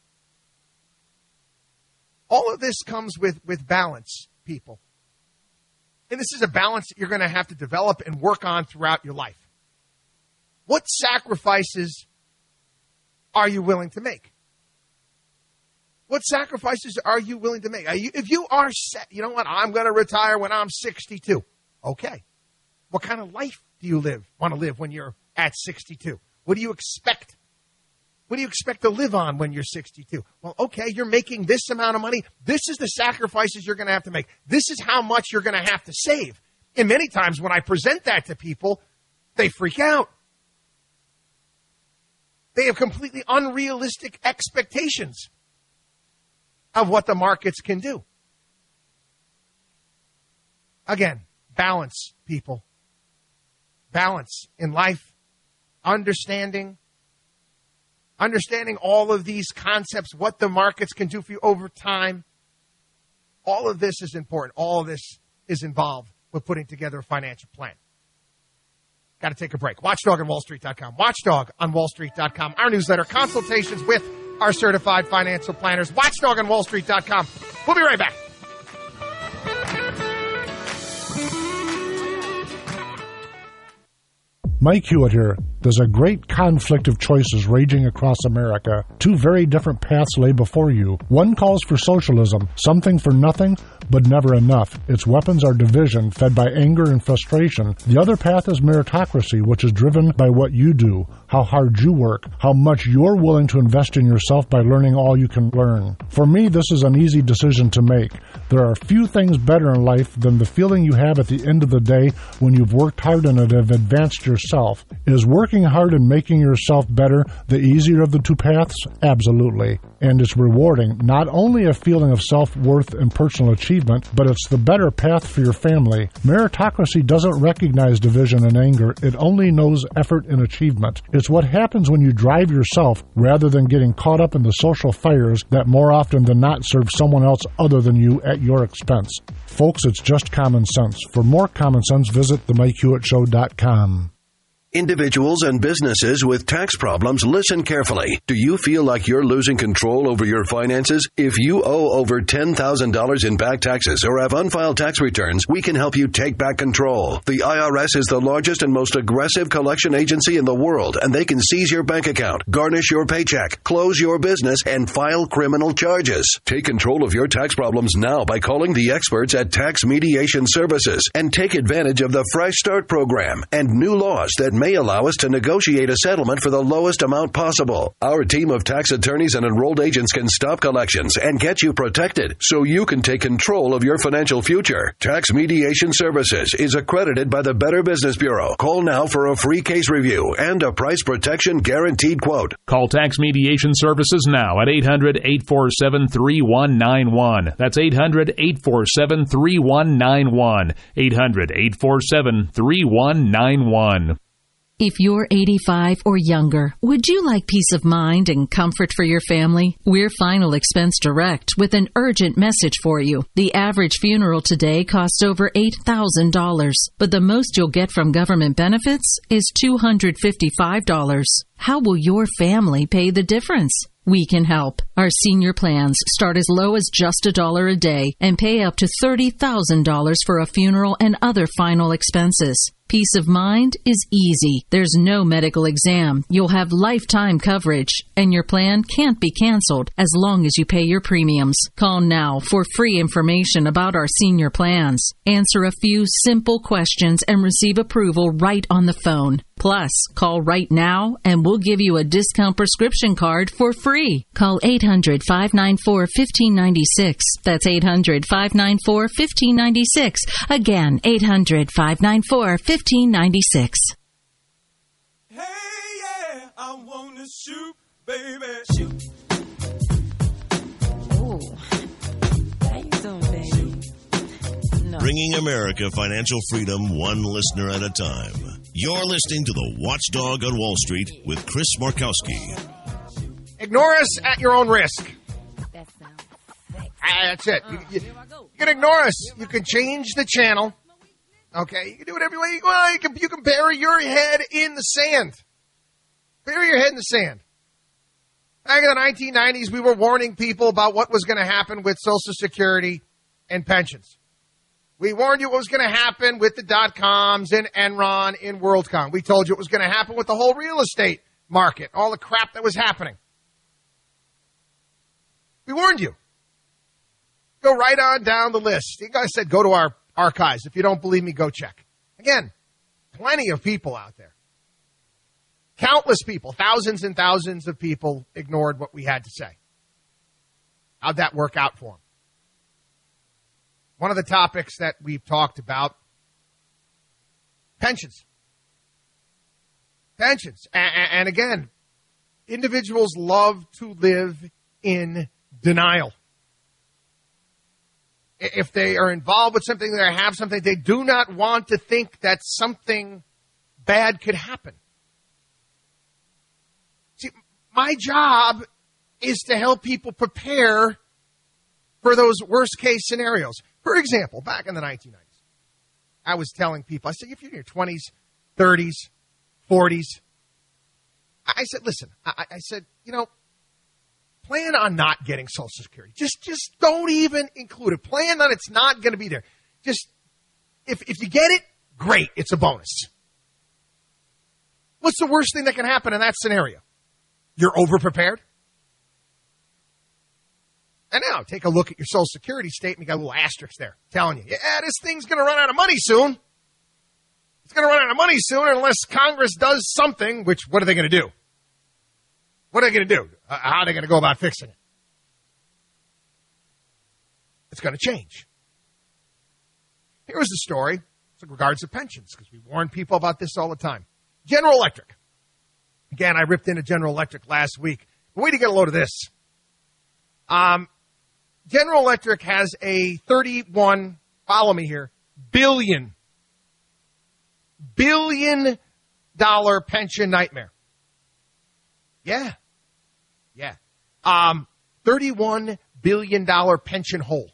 All of this comes with balance, people. And this is a balance that you're going to have to develop and work on throughout your life. What sacrifices are you willing to make? What sacrifices are you willing to make? If you are set, you know what, I'm going to retire when I'm 62. Okay. What kind of life do you want to live when you're at 62? What do you expect? What do you expect to live on when you're 62? Well, okay, you're making this amount of money. This is the sacrifices you're going to have to make. This is how much you're going to have to save. And many times when I present that to people, they freak out. They have completely unrealistic expectations of what the markets can do. Again, balance, people. Balance in life. Understanding all of these concepts, what the markets can do for you over time. All of this is important. All of this is involved with putting together a financial plan. Got to take a break. WatchdogOnWallStreet.com. WatchdogOnWallStreet.com. Our newsletter, consultations with our certified financial planners. WatchdogOnWallStreet.com. We'll be right back. Mike Hewitt here. There's a great conflict of choices raging across America. Two very different paths lay before you. One calls for socialism, something for nothing, but never enough. Its weapons are division, fed by anger and frustration. The other path is meritocracy, which is driven by what you do, how hard you work, how much you're willing to invest in yourself by learning all you can learn. For me, this is an easy decision to make. There are few things better in life than the feeling you have at the end of the day when you've worked hard and have advanced yourself. Is working hard and making yourself better the easier of the two paths? Absolutely. And it's rewarding, not only a feeling of self-worth and personal achievement, but it's the better path for your family. Meritocracy doesn't recognize division and anger. It only knows effort and achievement. It's what happens when you drive yourself rather than getting caught up in the social fires that more often than not serve someone else other than you at your expense. Folks, it's just common sense. For more common sense, visit themikehewitt.com. Individuals and businesses with tax problems, listen carefully. Do you feel like you're losing control over your finances? If you owe over $10,000 in back taxes or have unfiled tax returns, we can help you take back control. The IRS is the largest and most aggressive collection agency in the world, and they can seize your bank account, garnish your paycheck, close your business, and file criminal charges. Take control of your tax problems now by calling the experts at Tax Mediation Services and take advantage of the Fresh Start program and new laws that may allow us to negotiate a settlement for the lowest amount possible. Our team of tax attorneys and enrolled agents can stop collections and get you protected so you can take control of your financial future. Tax Mediation Services is accredited by the Better Business Bureau. Call now for a free case review and a price protection guaranteed quote. Call Tax Mediation Services now at 800-847-3191. That's 800-847-3191. 800-847-3191. If you're 85 or younger, would you like peace of mind and comfort for your family? We're Final Expense Direct with an urgent message for you. The average funeral today costs over $8,000, but the most you'll get from government benefits is $255. How will your family pay the difference? We can help. Our senior plans start as low as just $1 a day and pay up to $30,000 for a funeral and other final expenses. Peace of mind is easy. There's no medical exam. You'll have lifetime coverage, and your plan can't be canceled as long as you pay your premiums. Call now for free information about our senior plans. Answer a few simple questions and receive approval right on the phone. Plus, call right now and we'll give you a discount prescription card for free. Call 800-594-1596. That's 800-594-1596. Again, 800-594-1596. Hey, yeah, I want to shoot, baby. Shoot. Oh, how you doing, baby? No. Bringing America financial freedom one listener at a time. You're listening to the Watchdog on Wall Street with Chris Markowski. Ignore us at your own risk. That's it. You can ignore us. You can change the channel. Okay, you can do whatever you want. Well, you can bury your head in the sand. Bury your head in the sand. Back in the 1990s, we were warning people about what was going to happen with Social Security and pensions. We warned you what was going to happen with the dot-coms and Enron and WorldCom. We told you what was going to happen with the whole real estate market, all the crap that was happening. We warned you. Go right on down the list. You guys said go to our archives. If you don't believe me, go check. Again, plenty of people out there. Countless people, thousands and thousands of people ignored what we had to say. How'd that work out for them? One of the topics that we've talked about, pensions. Pensions. And again, individuals love to live in denial. If they are involved with something, they have something, they do not want to think that something bad could happen. See, my job is to help people prepare for those worst-case scenarios. For example, back in the 1990s, I was telling people, I said, if you're in your 20s, 30s, 40s, I said, listen, I said, plan on not getting Social Security. Just don't even include it. Plan on it's not going to be there. Just, if you get it, great, it's a bonus. What's the worst thing that can happen in that scenario? You're overprepared? And now, take a look at your Social Security statement. You got a little asterisk there telling you, this thing's going to run out of money soon. It's going to run out of money soon unless Congress does something, which, what are they going to do? What are they going to do? How are they going to go about fixing it? It's going to change. Here's the story with regards to pensions, because we warn people about this all the time. General Electric. Again, I ripped into General Electric last week. But wait to get a load of this. General Electric has a $31 billion pension nightmare. Yeah. $31 billion pension hole.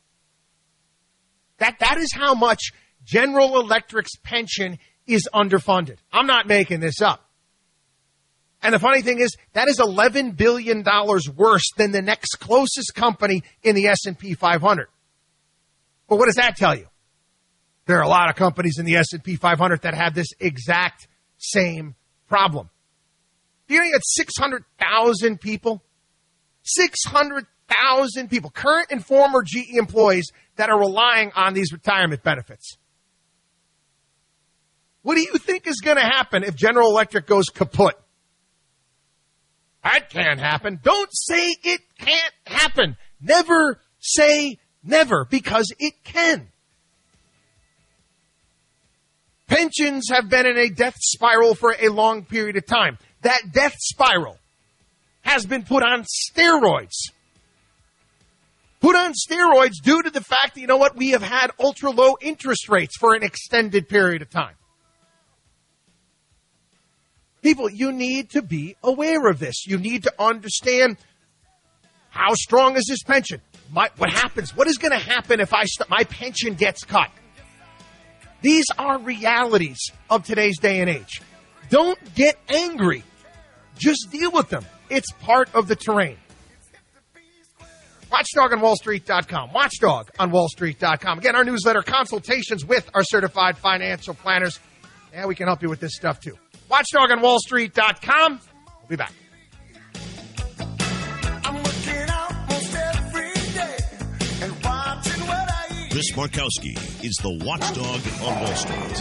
That is how much General Electric's pension is underfunded. I'm not making this up. And the funny thing is, that is $11 billion worse than the next closest company in the S&P 500. But what does that tell you? There are a lot of companies in the S&P 500 that have this exact same problem. You know, you got 600,000 people? 600,000 people, current and former GE employees that are relying on these retirement benefits. What do you think is going to happen if General Electric goes kaput? That can't happen. Don't say it can't happen. Never say never, because it can. Pensions have been in a death spiral for a long period of time. That death spiral has been put on steroids. Put on steroids due to the fact that, you know what, we have had ultra-low interest rates for an extended period of time. People, you need to be aware of this. You need to understand how strong is this pension? What happens? What is going to happen if my pension gets cut? These are realities of today's day and age. Don't get angry. Just deal with them. It's part of the terrain. WatchdogOnWallStreet.com. WatchdogOnWallStreet.com. Again, our newsletter, consultations with our certified financial planners. And we can help you with this stuff too. WatchdogOnWallStreet.com. We'll be back. Chris Markowski is the watchdog on Wall Street.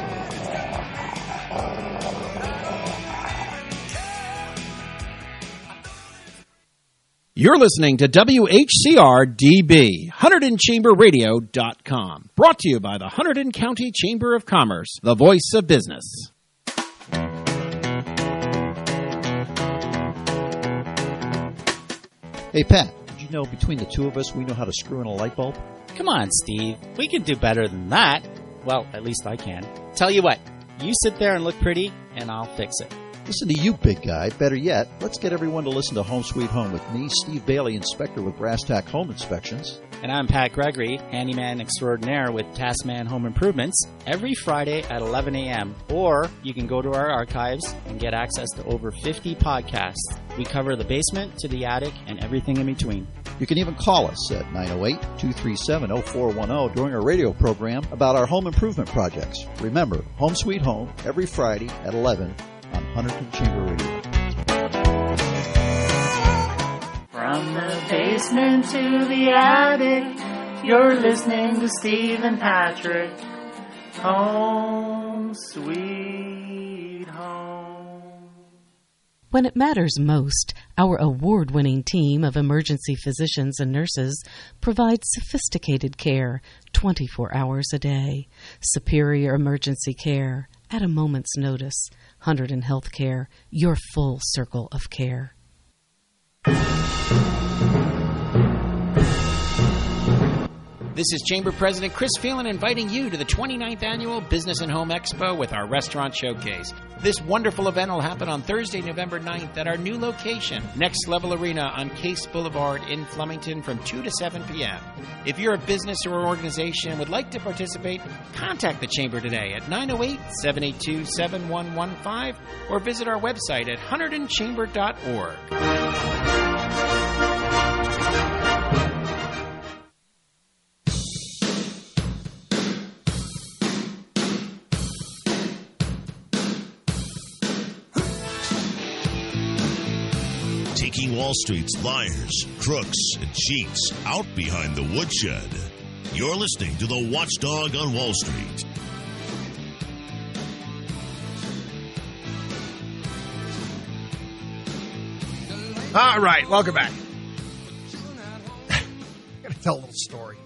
You're listening to WHCR-DB, HunterdonChamberRadio.com. Brought to you by the Hunterdon County Chamber of Commerce, the voice of business. Hey, Pat, did you know between the two of us, we know how to screw in a light bulb? Come on, Steve. We can do better than that. Well, at least I can. Tell you what, you sit there and look pretty, and I'll fix it. Listen to you, big guy. Better yet, let's get everyone to listen to Home Sweet Home with me, Steve Bailey, inspector with Brass Tack Home Inspections. And I'm Pat Gregory, handyman extraordinaire with Taskman Home Improvements, every Friday at 11 a.m. Or you can go to our archives and get access to over 50 podcasts. We cover the basement to the attic and everything in between. You can even call us at 908-237-0410 during our radio program about our home improvement projects. Remember, Home Sweet Home, every Friday at 11 on Hunterdon Chamber Radio. From the basement to the attic, you're listening to Steve and Patrick. Home Sweet Home. When it matters most, our award-winning team of emergency physicians and nurses provides sophisticated care 24 hours a day. Superior emergency care at a moment's notice. Hunterdon Healthcare, your full circle of care. This is Chamber President Chris Phelan inviting you to the 29th Annual Business and Home Expo with our Restaurant Showcase. This wonderful event will happen on Thursday, November 9th at our new location, Next Level Arena on Case Boulevard in Flemington from 2 to 7 p.m. If you're a business or organization and would like to participate, contact the Chamber today at 908-782-7115 or visit our website at hunterdonchamber.org. Taking Wall Street's liars, crooks, and cheats out behind the woodshed. You're listening to the Watchdog on Wall Street. All right, welcome back. I'm going to tell a little story.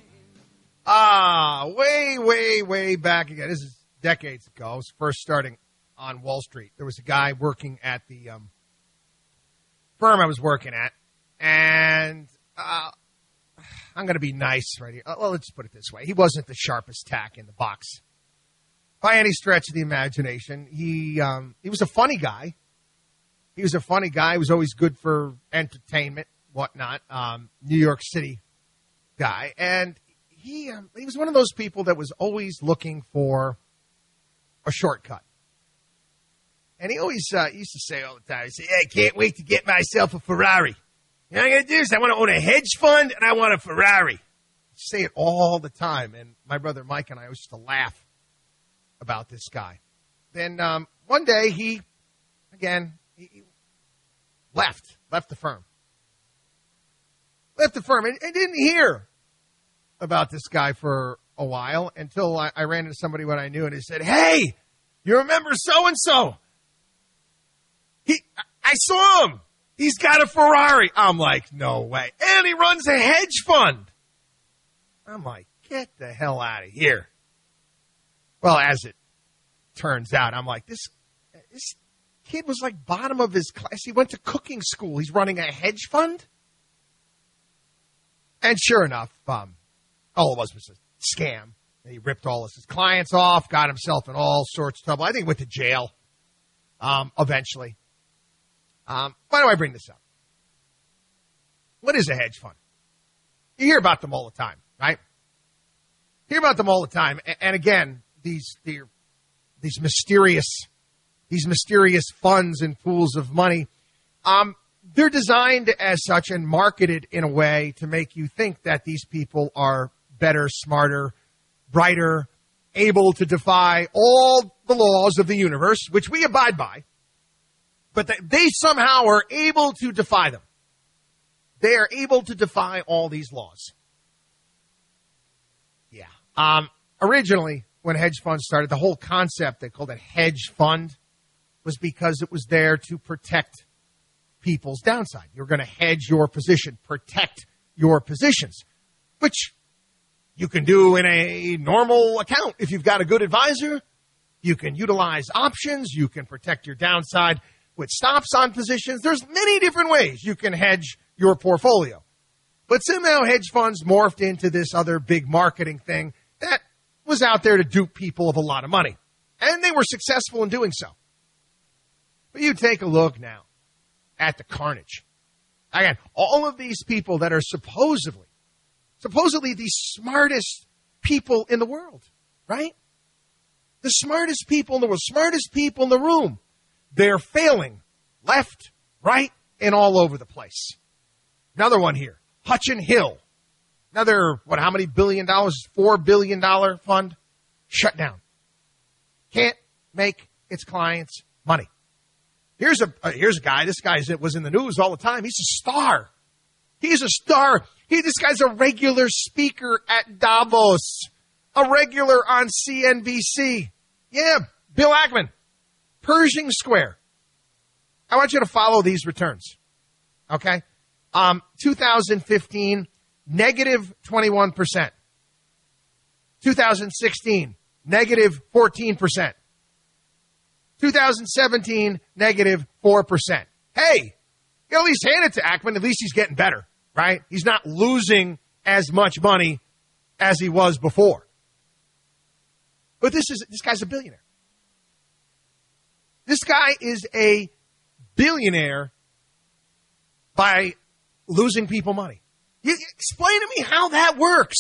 Way back again. This is decades ago. I was first starting on Wall Street. There was a guy working at the firm I was working at, and I'm going to be nice right here. Well, let's put it this way. He wasn't the sharpest tack in the box by any stretch of the imagination. He was a funny guy. He was always good for entertainment, whatnot. New York City guy. And he was one of those people that was always looking for a shortcut. And he always used to say all the time, he'd say, I can't wait to get myself a Ferrari. You know what I'm going to do is I want to own a hedge fund and I want a Ferrari. He'd say it all the time. And my brother Mike and I used to laugh about this guy. Then one day he left the firm. Left the firm and didn't hear about this guy for a while until I ran into somebody what I knew and he said, hey, you remember so-and-so? I saw him. He's got a Ferrari. I'm like, no way. And he runs a hedge fund. I'm like, get the hell out of here. Well, as it turns out, I'm like, this kid was like bottom of his class. He went to cooking school. He's running a hedge fund. And sure enough, all it was a scam. He ripped all of his clients off, got himself in all sorts of trouble. I think he went to jail eventually. Why do I bring this up? What is a hedge fund? You hear about them all the time, right? Hear about them all the time. And again, these mysterious funds and pools of money, they're designed as such and marketed in a way to make you think that these people are better, smarter, brighter, able to defy all the laws of the universe, which we abide by. But they somehow are able to defy them. They are able to defy all these laws. Yeah. Originally, when hedge funds started, the whole concept, they called it hedge fund, was because it was there to protect people's downside. You're going to hedge your position, protect your positions, which you can do in a normal account. If you've got a good advisor, you can utilize options. You can protect your downside with stops on positions. There's many different ways you can hedge your portfolio. But somehow hedge funds morphed into this other big marketing thing that was out there to dupe people of a lot of money. And they were successful in doing so. But you take a look now at the carnage. Again, all of these people that are supposedly the smartest people in the world, right? The smartest people in the world, smartest people in the room. They're failing left, right, and all over the place. Another one here, Hutchin Hill. Another, how many $billion? $4 billion fund shut down. Can't make its clients money. Here's a guy. This guy was in the news all the time. He's a star. He's a star. This guy's a regular speaker at Davos, a regular on CNBC. Yeah, Bill Ackman. Pershing Square. I want you to follow these returns. Okay? 2015, negative 21%. 2016, negative 14%. 2017, negative 4%. Hey, you at least hand it to Ackman. At least he's getting better, right? He's not losing as much money as he was before. But this guy's a billionaire. This guy is a billionaire by losing people money. You explain to me how that works.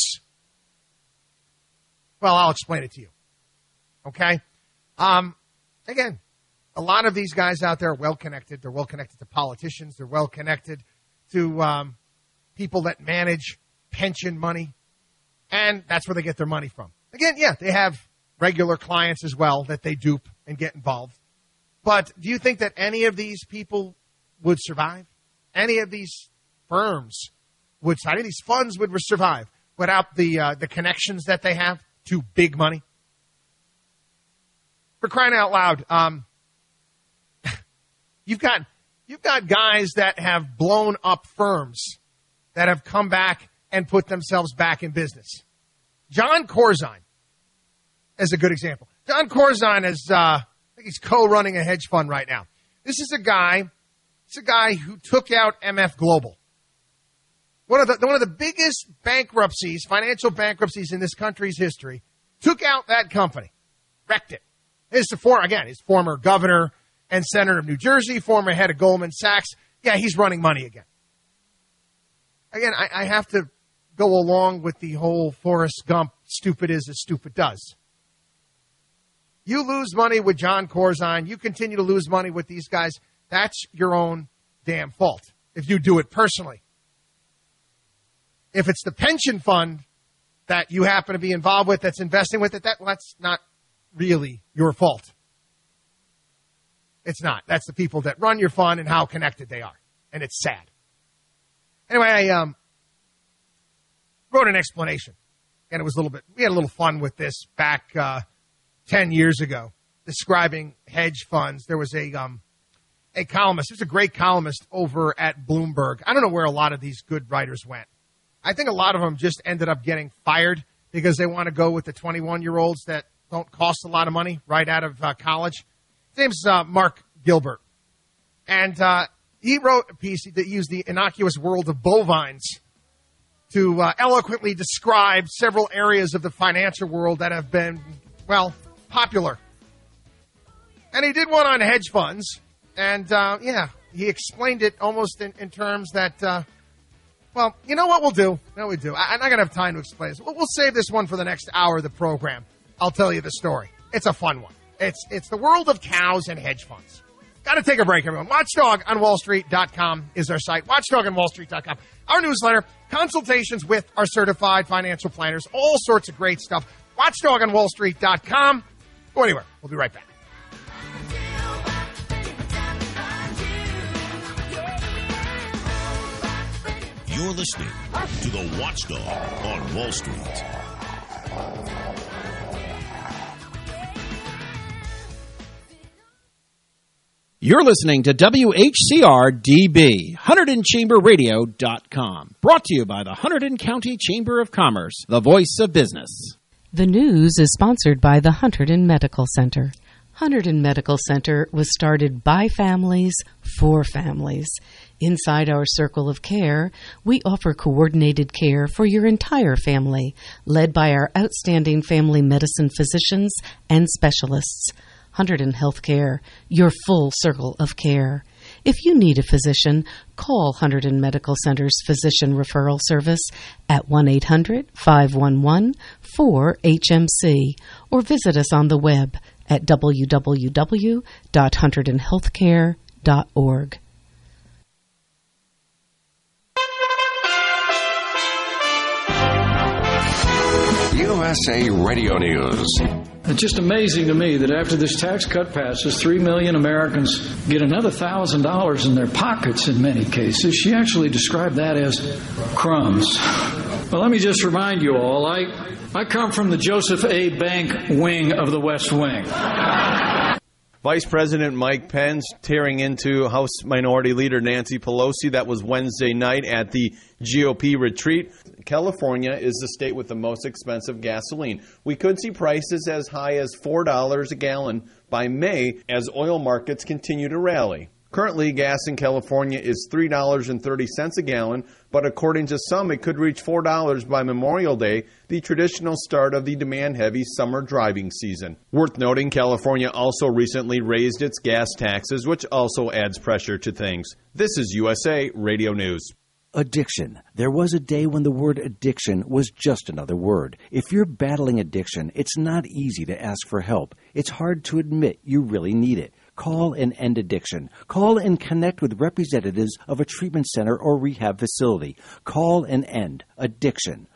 Well, I'll explain it to you. Okay? Again, a lot of these guys out there are well-connected. They're well-connected to politicians. They're well-connected to people that manage pension money. And that's where they get their money from. Again, yeah, they have regular clients as well that they dupe and get involved. But do you think that any of these people would survive? Any of these firms would, any of these funds would survive without the connections that they have to big money? For crying out loud, you've got guys that have blown up firms that have come back and put themselves back in business. John Corzine is a good example. John Corzine is, I think he's co-running a hedge fund right now. This is a guy who took out MF Global. One of the biggest bankruptcies, financial bankruptcies in this country's history, took out that company, wrecked it. His former governor and senator of New Jersey, former head of Goldman Sachs. Yeah, he's running money again. Again, I have to go along with the whole Forrest Gump, stupid is as stupid does. You lose money with John Corzine. You continue to lose money with these guys. That's your own damn fault if you do it personally. If it's the pension fund that you happen to be involved with that's investing with it, that's not really your fault. It's not. That's the people that run your fund and how connected they are. And it's sad. Anyway, I wrote an explanation. And it was we had a little fun with this back 10 years ago, describing hedge funds. There was a columnist. There's a great columnist over at Bloomberg. I don't know where a lot of these good writers went. I think a lot of them just ended up getting fired because they want to go with the 21-year-olds that don't cost a lot of money right out of college. His name's Mark Gilbert. And he wrote a piece that used the innocuous world of bovines to eloquently describe several areas of the financial world that have been, well, popular. And he did one on hedge funds. And, he explained it almost in terms that, well, you know what we'll do? No, we do. I'm not going to have time to explain this. We'll save this one for the next hour of the program. I'll tell you the story. It's a fun one. It's the world of cows and hedge funds. Got to take a break, everyone. WatchdogonWallStreet.com is our site. WatchdogonWallStreet.com. Our newsletter, consultations with our certified financial planners, all sorts of great stuff. WatchdogonWallStreet.com. Go anywhere. We'll be right back. You're listening to the Watchdog on Wall Street. You're listening to WHCR-DB, HunterdonChamberRadio.com. Brought to you by the Hunterdon County Chamber of Commerce, the voice of business. The news is sponsored by the Hunterdon Medical Center. Hunterdon Medical Center was started by families for families. Inside our circle of care, we offer coordinated care for your entire family, led by our outstanding family medicine physicians and specialists. Hunterdon Healthcare, your full circle of care. If you need a physician, call Hunterdon Medical Center's Physician Referral Service at 1-800-511-4HMC or visit us on the web at www.hunterdonhealthcare.org. USA Radio News. It's just amazing to me that after this tax cut passes, 3 million Americans get another $1,000 in their pockets in many cases. She actually described that as crumbs. Well, let me just remind you all, I come from the Joseph A. Bank wing of the West Wing. Vice President Mike Pence tearing into House Minority Leader Nancy Pelosi. That was Wednesday night at the GOP retreat. California is the state with the most expensive gasoline. We could see prices as high as $4 a gallon by May as oil markets continue to rally. Currently, gas in California is $3.30 a gallon, but according to some, it could reach $4 by Memorial Day, the traditional start of the demand-heavy summer driving season. Worth noting, California also recently raised its gas taxes, which also adds pressure to things. This is USA Radio News. Addiction. There was a day when the word addiction was just another word. If you're battling addiction, it's not easy to ask for help. It's hard to admit you really need it. Call and end addiction. Call and connect with representatives of a treatment center or rehab facility. Call and end addiction.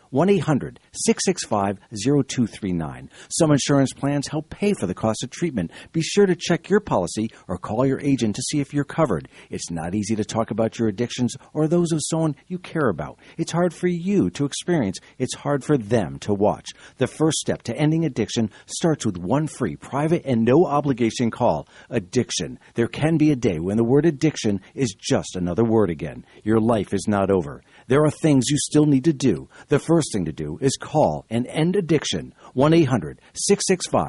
1-800-665-0239. Some insurance plans help pay for the cost of treatment. Be sure to check your policy or call your agent to see if you're covered. It's not easy to talk about your addictions or those of someone you care about. It's hard for you to experience. It's hard for them to watch. The first step to ending addiction starts with one free, private, and no-obligation call. Addiction. There can be a day when the word addiction is just another word again. Your life is not over. There are things you still need to do. The first thing to do is call and end addiction. 1-800-665